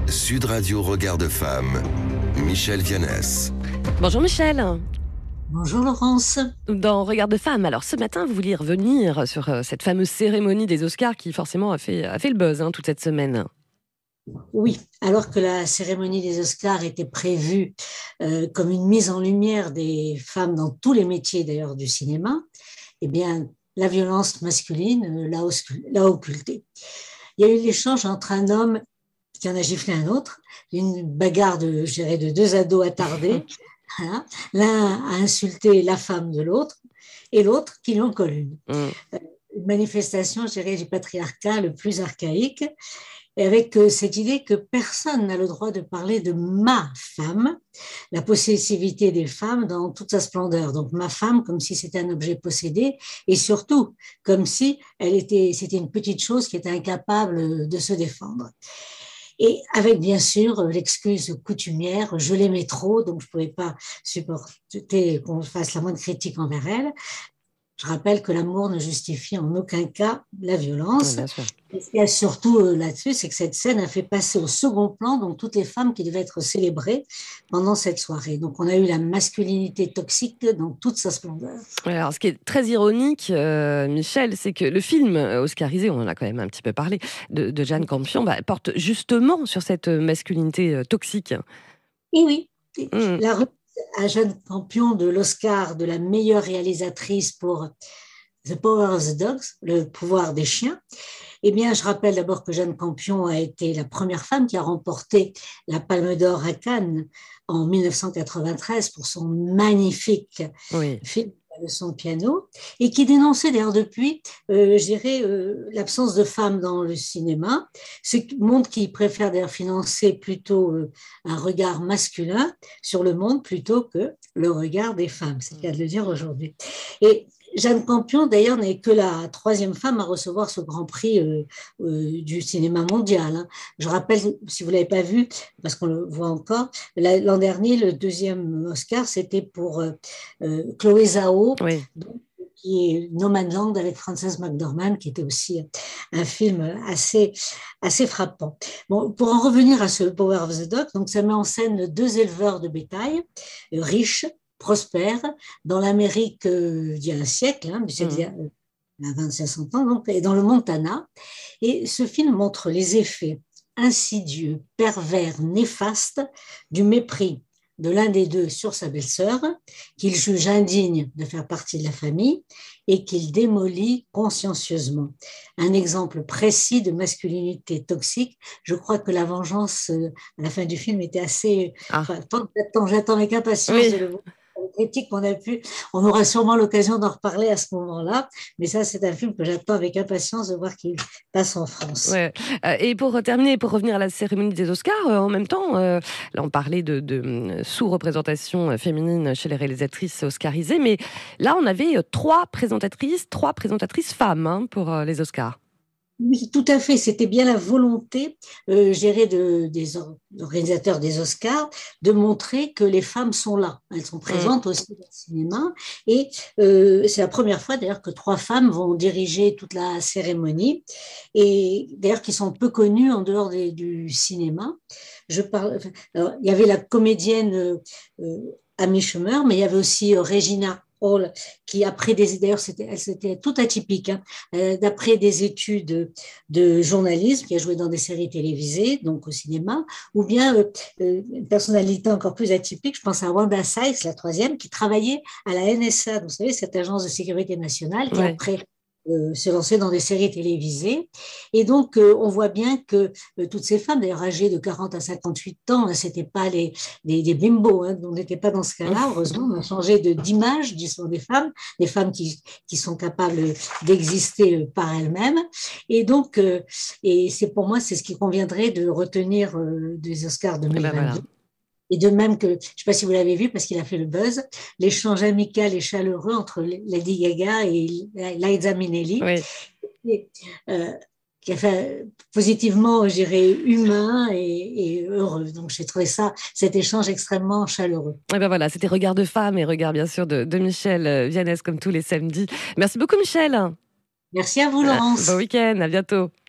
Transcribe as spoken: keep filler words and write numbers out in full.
Sud Radio Regard de Femme, Michel Vianès. Bonjour Michel. Bonjour Laurence. Dans Regard de Femme, alors ce matin vous vouliez revenir sur euh, cette fameuse cérémonie des Oscars qui forcément a fait, a fait le buzz hein, toute cette semaine. Oui, alors que la cérémonie des Oscars était prévue euh, comme une mise en lumière des femmes dans tous les métiers d'ailleurs du cinéma, eh bien la violence masculine euh, l'a, oscu- l'a occultée. Il y a eu l'échange entre un homme qui en a giflé un autre, une bagarre de, je dirais, de deux ados attardés. Hein. L'un a insulté la femme de l'autre et l'autre qui lui en colle une. Mm. Une manifestation, je dirais, du patriarcat le plus archaïque, et avec euh, cette idée que personne n'a le droit de parler de ma femme, la possessivité des femmes dans toute sa splendeur. Donc ma femme comme si c'était un objet possédé et surtout comme si elle était, c'était une petite chose qui était incapable de se défendre. Et avec bien sûr l'excuse coutumière, je l'aimais trop, donc je ne pouvais pas supporter qu'on fasse la moindre critique envers elle. Je rappelle que l'amour ne justifie en aucun cas la violence. Oui, bien sûr. Et ce qu'il y a surtout là-dessus, c'est que cette scène a fait passer au second plan donc toutes les femmes qui devaient être célébrées pendant cette soirée. Donc on a eu la masculinité toxique dans toute sa splendeur. Alors, ce qui est très ironique, euh, Michel, c'est que le film oscarisé, on en a quand même un petit peu parlé, de, de Jane Campion, bah, porte justement sur cette masculinité euh, toxique. Et oui, Mm. la remise à Jane Campion de l'Oscar de la meilleure réalisatrice pour The Power of the Dogs, le pouvoir des chiens. Eh bien, je rappelle d'abord que Jane Campion a été la première femme qui a remporté la Palme d'Or à Cannes en dix-neuf cent quatre-vingt-treize pour son magnifique Oui. film La leçon de piano et qui dénonçait d'ailleurs depuis, euh, je dirais, euh, l'absence de femmes dans le cinéma. Ce monde qui préfère d'ailleurs financer plutôt euh, un regard masculin sur le monde plutôt que le regard des femmes. C'est le cas de le dire aujourd'hui. Et Jane Campion, d'ailleurs, n'est que la troisième femme à recevoir ce grand prix euh, euh, du cinéma mondial. Hein. Je rappelle, si vous ne l'avez pas vu, parce qu'on le voit encore, l'an dernier, le deuxième Oscar, c'était pour euh, euh, Chloé Zhao, Oui. donc, qui est No Man's Land avec Frances McDormand, qui était aussi un film assez, assez frappant. Bon, pour en revenir à ce Power of the Dog, donc ça met en scène deux éleveurs de bétail euh, riches, prospère dans l'Amérique euh, d'il y a un siècle, hein, il y a, Mm. il y a vingt-cinq cents ans, donc, et dans le Montana. Et ce film montre les effets insidieux, pervers, néfastes du mépris de l'un des deux sur sa belle-sœur, qu'il juge indigne de faire partie de la famille et qu'il démolit consciencieusement. Un exemple précis de masculinité toxique. Je crois que la vengeance, euh, à la fin du film, était assez... Ah. Enfin, j'attends, j'attends avec impatience Oui. de le voir. Critique qu'on a pu, on aura sûrement l'occasion d'en reparler à ce moment-là, mais ça c'est un film que j'attends avec impatience de voir qu'il passe en France. Ouais. Euh, et pour terminer, pour revenir à la cérémonie des Oscars, euh, en même temps, euh, là on parlait de, de euh, sous-représentation féminine chez les réalisatrices oscarisées, mais là on avait euh, trois présentatrices, trois présentatrices femmes hein, pour euh, les Oscars. Oui, tout à fait. C'était bien la volonté euh, gérée de, des or- organisateurs des Oscars de montrer que les femmes sont là. Elles sont Mm. présentes aussi dans le cinéma. Et euh, c'est la première fois d'ailleurs que trois femmes vont diriger toute la cérémonie. Et d'ailleurs qui sont peu connues en dehors des- du cinéma. Je parle, enfin, alors, il y avait la comédienne euh, euh, Amy Schumer, mais il y avait aussi euh, Regina Hall, qui après des, d'ailleurs c'était, elle c'était tout atypique, hein, euh, d'après des études de journalisme, qui a joué dans des séries télévisées, donc au cinéma, ou bien euh, euh, une personnalité encore plus atypique, je pense à Wanda Sykes, la troisième, qui travaillait à la N S A, vous savez, cette agence de sécurité nationale, qui Ouais. après euh, se lançait dans des séries télévisées. Et donc, euh, on voit bien que euh, toutes ces femmes, d'ailleurs âgées de quarante à cinquante-huit ans, hein, c'était pas les, les, des bimbos, hein, on n'était pas dans ce cas-là. Heureusement, on a changé de, d'image du sont des femmes, des femmes qui, qui sont capables d'exister par elles-mêmes. Et donc, euh, et c'est pour moi, c'est ce qui conviendrait de retenir euh, des Oscars Et ben voilà. deux mille vingt-deux. Et de même que, je ne sais pas si vous l'avez vu parce qu'il a fait le buzz, l'échange amical et chaleureux entre Lady Gaga et Liza Minnelli, Oui. et, euh, qui a fait positivement, je dirais, humain et, et heureux. Donc j'ai trouvé ça, cet échange extrêmement chaleureux. Et ben voilà, c'était Regard de Femme et Regard bien sûr de, de Michel Vianès comme tous les samedis. Merci beaucoup Michel. Merci à vous, Euh, Laurence. bon week-end, à bientôt.